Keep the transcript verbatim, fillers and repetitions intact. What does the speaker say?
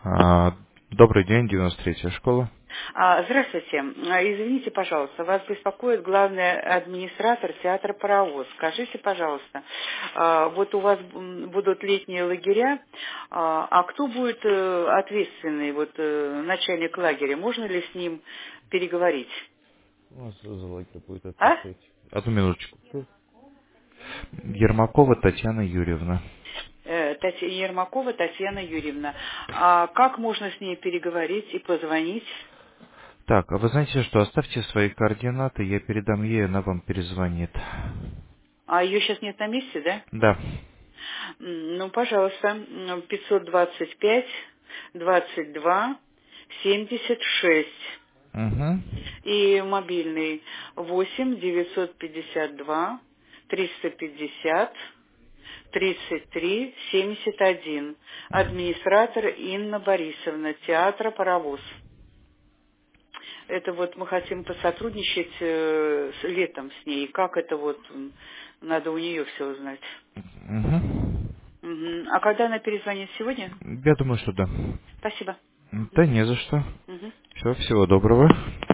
А, Добрый день, девяносто третья школа. А, Здравствуйте. А, Извините, пожалуйста, вас беспокоит главный администратор театра «Паровоз». Скажите, пожалуйста, а, вот у вас м, будут летние лагеря, а а кто будет э, ответственный, вот э, начальник лагеря? Можно ли с ним переговорить? У нас за лагерь будет А? отвечать. Одну минуточку. Ермакова Татьяна Юрьевна. Э, Тати- Ермакова Татьяна Юрьевна. А как можно с ней переговорить и позвонить? Так, а вы знаете, что оставьте свои координаты, я передам ей, она вам перезвонит. А ее сейчас нет на месте, да? Да. М, Ну, пожалуйста, м, пятьсот двадцать пять двадцать два семьдесят шесть Угу. и мобильный восемь девятьсот пятьдесят два триста пятьдесят тридцать три семьдесят один. Администратор Инна Борисовна, театра «Паровоз». Это вот мы хотим посотрудничать э, с летом с ней. Как это вот м, надо у нее все узнать. Угу. Мгм. А когда она перезвонит сегодня? Я думаю, что да. Спасибо. Да не за что. Мгм. Все, всего доброго.